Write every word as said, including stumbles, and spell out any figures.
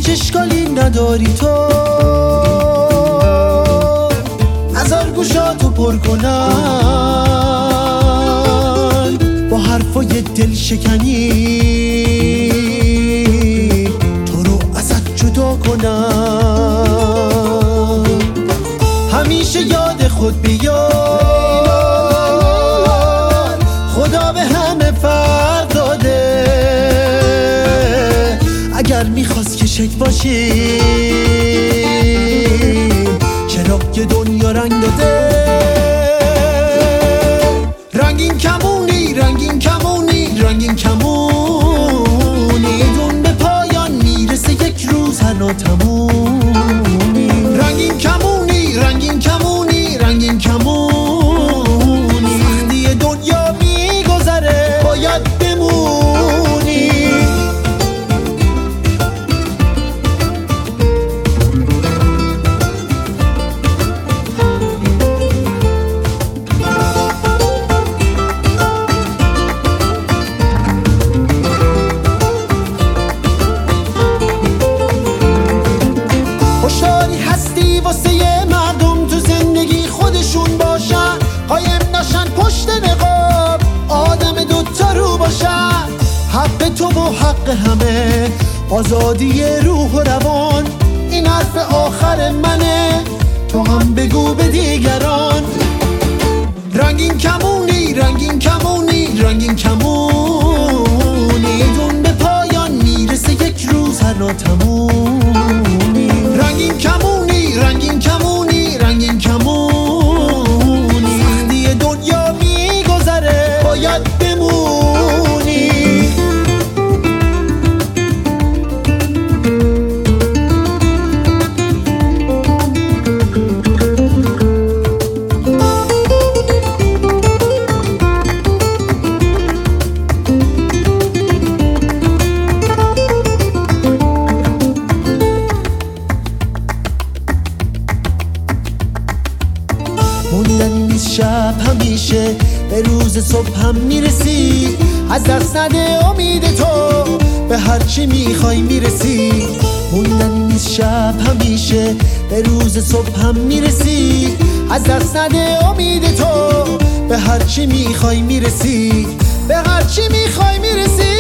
هیچ اشکالی نداری تو، هزار گوشاتو پر کنن با حرفای دل شکنی، تو رو ازت جدا کنن. همیشه یاد خود بیار، خدا به همه فرق داده، اگر میخواست که شک باشی چرا یه دنیا رنگ داده. رنگین کمونی رنگین کمونی رنگین کمونی، دون به پایان میرسه یک روز هر تمومی. رنگین کمونی رنگین کمونی رنگین کمونی، سختی دنیا میگذره باید بمونی. هشداری هستی واسه مردم تو زندگی خودشون باشن، قایم نشن پشت نقاب، آدم دوتا رو باشن. حق تو و حق همه، آزادی روح و روان، این حرف آخر منه، تو هم بگو به دیگران. رنگین کمونی رنگین کمونی رنگین کمونی، دون به پایان میرسه یک روز هر تمومی. رنگین کمونی رنگین کمونی رنگین کمونی، سختی دنیا میگذره باید بمونی. موندنی نیست شب همیشه، به روز صبح هم میرسی. از دست نده امید تو، به هرچی میخوای میرسی. موندنی نیست شب همیشه، به روز صبح هم میرسی. از دست نده امید تو، به هرچی میخوای میرسی. به هرچی میخوای میرسی.